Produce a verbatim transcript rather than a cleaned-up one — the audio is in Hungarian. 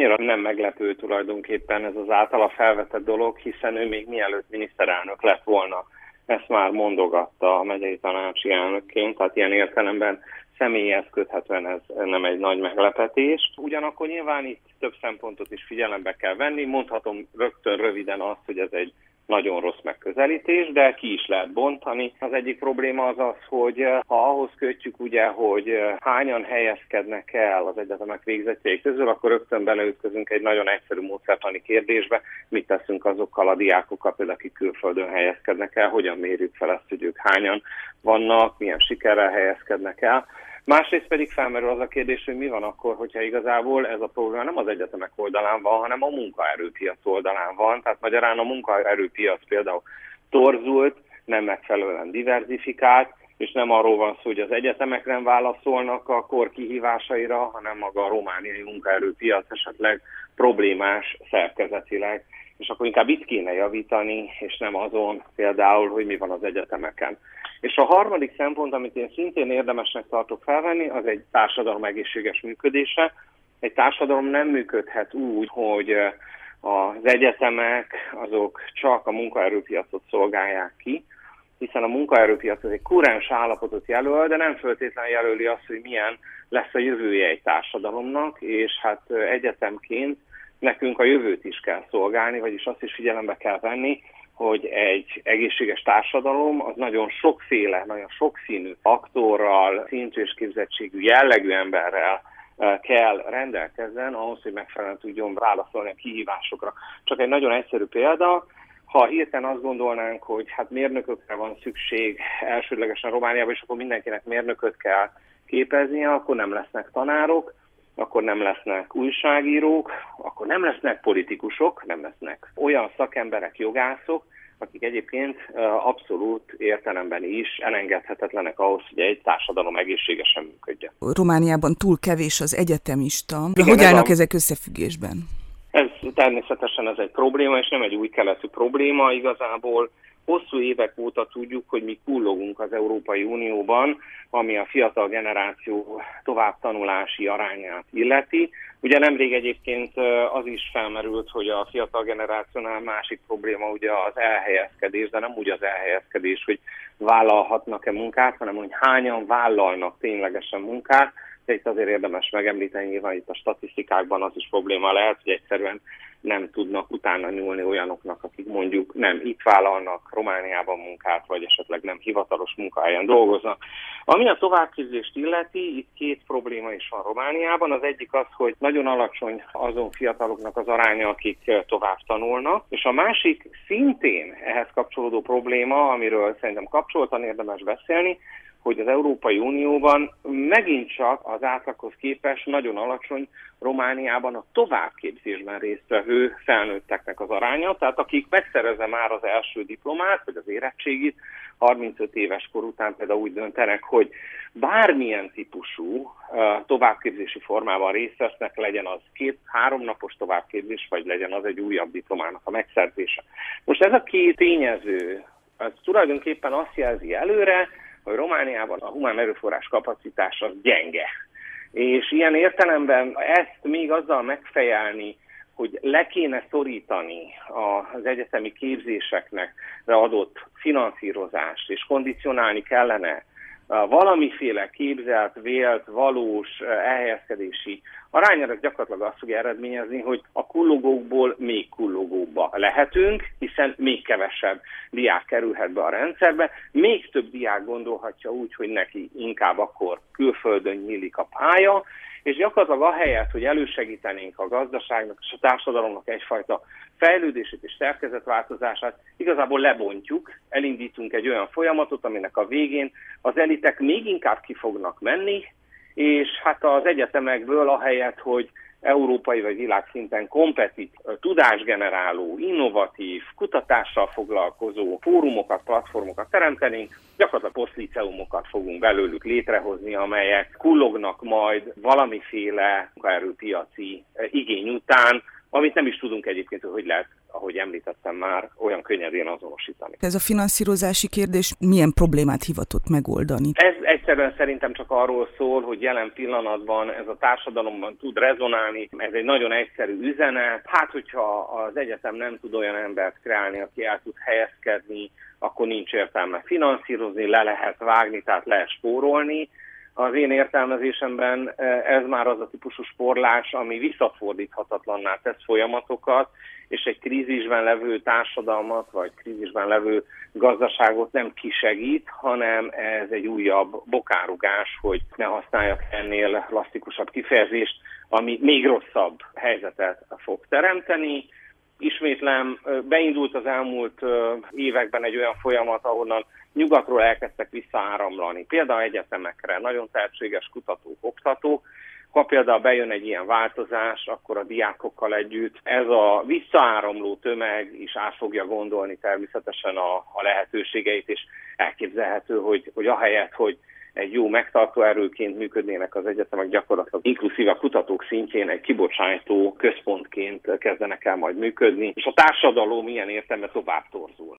annyira nem meglepő tulajdonképpen ez az általa felvetett dolog, hiszen ő még mielőtt miniszterelnök lett volna, ezt már mondogatta a megyei tanácsi elnökként, tehát ilyen értelemben személyhez köthetően ez nem egy nagy meglepetés. Ugyanakkor nyilván itt több szempontot is figyelembe kell venni, mondhatom rögtön röviden azt, hogy ez egy nagyon rossz megközelítés, de ki is lehet bontani. Az egyik probléma az az, hogy ha ahhoz kötjük ugye, hogy hányan helyezkednek el az egyetemek végzettjei közül, akkor rögtön beleütközünk egy nagyon egyszerű módszertani kérdésbe, mit teszünk azokkal a diákokkal, például akik külföldön helyezkednek el, hogyan mérjük fel ezt, hogy ők hányan vannak, milyen sikerrel helyezkednek el. Másrészt pedig felmerül az a kérdés, hogy mi van akkor, hogyha igazából ez a probléma nem az egyetemek oldalán van, hanem a munkaerőpiac oldalán van. Tehát magyarán a munkaerőpiac például torzult, nem megfelelően diverzifikált, és nem arról van szó, hogy az egyetemek nem válaszolnak a kor kihívásaira, hanem maga a romániai munkaerőpiac esetleg problémás szerkezetileg. És akkor inkább itt kéne javítani, és nem azon például, hogy mi van az egyetemeken. És a harmadik szempont, amit én szintén érdemesnek tartok felvenni, az egy társadalom egészséges működése. Egy társadalom nem működhet úgy, hogy az egyetemek azok csak a munkaerőpiacot szolgálják ki, hiszen a munkaerőpiac az egy kurens állapotot jelöl, de nem feltétlenül jelöli azt, hogy milyen lesz a jövője egy társadalomnak, és hát egyetemként nekünk a jövőt is kell szolgálni, vagyis azt is figyelembe kell venni, hogy egy egészséges társadalom az nagyon sokféle, nagyon sokszínű aktorral, szintű és képzettségű, jellegű emberrel kell rendelkezzen ahhoz, hogy megfelelően tudjon válaszolni a kihívásokra. Csak egy nagyon egyszerű példa, ha hirtelen azt gondolnánk, hogy hát mérnökökre van szükség elsődlegesen Romániában, és akkor mindenkinek mérnököt kell képeznie, akkor nem lesznek tanárok, akkor nem lesznek újságírók, akkor nem lesznek politikusok, nem lesznek olyan szakemberek, jogászok, akik egyébként abszolút értelemben is elengedhetetlenek ahhoz, hogy egy társadalom egészségesen működjön. Romániában túl kevés az egyetemista. De hogy állnak a... ezek összefüggésben? Ez természetesen ez egy probléma, és nem egy új keletű probléma. Igazából hosszú évek óta tudjuk, hogy mi kullogunk az Európai Unióban, ami a fiatal generáció továbbtanulási arányát illeti. Ugye nemrég egyébként az is felmerült, hogy a fiatal generációnál másik probléma ugye az elhelyezkedés, de nem úgy az elhelyezkedés, hogy vállalhatnak-e munkát, hanem hogy hányan vállalnak ténylegesen munkát. De itt azért érdemes megemlíteni, nyilván itt a statisztikákban az is probléma lehet, hogy egyszerűen nem tudnak utána nyúlni olyanoknak, akik mondjuk nem itt vállalnak Romániában munkát, vagy esetleg nem hivatalos munkahelyen dolgoznak. Ami a továbbképzést illeti, itt két probléma is van Romániában. Az egyik az, hogy nagyon alacsony azon fiataloknak az aránya, akik tovább tanulnak, és a másik szintén ehhez kapcsolódó probléma, amiről szerintem kapcsoltan érdemes beszélni, hogy az Európai Unióban megint csak az átlaghoz képest nagyon alacsony Romániában a továbbképzésben résztvevő felnőtteknek az aránya, tehát akik megszerezze már az első diplomát, vagy az érettségit, harmincöt éves kor után például úgy döntenek, hogy bármilyen típusú uh, továbbképzési formában részt vesznek, legyen az két-három napos továbbképzés, vagy legyen az egy újabb diplomának a megszerzése. Most ez a két tényező, az tulajdonképpen azt jelzi előre, hogy Romániában a humán erőforrás kapacitás az gyenge. És ilyen értelemben ezt még azzal megfejelni, hogy le kéne szorítani az egyetemi képzéseknek adott finanszírozást, és kondicionálni kellene valamiféle képzelt, vélt, valós elhelyezkedési arányára gyakorlatilag azt fogja eredményezni, hogy a kullogókból még kullogóba lehetünk, hiszen még kevesebb diák kerülhet be a rendszerbe, még több diák gondolhatja úgy, hogy neki inkább akkor külföldön nyílik a pálya, és gyakorlatilag ahelyett, hogy elősegítenénk a gazdaságnak és a társadalomnak egyfajta fejlődését és szerkezetváltozását, igazából lebontjuk, elindítunk egy olyan folyamatot, aminek a végén az elitek még inkább ki fognak menni, és hát az egyetemekből ahelyett, hogy európai vagy világszinten kompetit, tudásgeneráló, innovatív, kutatással foglalkozó fórumokat, platformokat teremtenénk, gyakorlatilag posztliceumokat fogunk belőlük létrehozni, amelyek kullognak majd valamiféle munkaerőpiaci igény után, amit nem is tudunk egyébként, hogy lehet, ahogy említettem már, olyan könnyedén azonosítani. Ez a finanszírozási kérdés milyen problémát hivatott megoldani? Ez egyszerűen szerintem csak arról szól, hogy jelen pillanatban ez a társadalomban tud rezonálni, ez egy nagyon egyszerű üzenet. Hát, hogyha az egyetem nem tud olyan embert kreálni, aki el tud helyezkedni, akkor nincs értelme finanszírozni, le lehet vágni, tehát lehet spórolni. Az én értelmezésemben ez már az a típusú spórolás, ami visszafordíthatatlanná tesz folyamatokat, és egy krízisben levő társadalmat, vagy krízisben levő gazdaságot nem kisegít, hanem ez egy újabb bokárugás, hogy ne használjak ennél plastikusabb kifejezést, ami még rosszabb helyzetet fog teremteni. Ismétlem, beindult az elmúlt években egy olyan folyamat, ahonnan nyugatról elkezdtek visszaáramlani. Például egyetemekre, nagyon tehetséges kutatók, oktatók. Ha például bejön egy ilyen változás, akkor a diákokkal együtt ez a visszaáramló tömeg is át fogja gondolni természetesen a, a lehetőségeit, és elképzelhető, hogy, hogy ahelyett, hogy egy jó megtartó erőként működnének az egyetemek, gyakorlatilag inkluszív a kutatók szintjén egy kibocsátó központként kezdenek el majd működni, és a társadalom ilyen értelemben tovább torzul.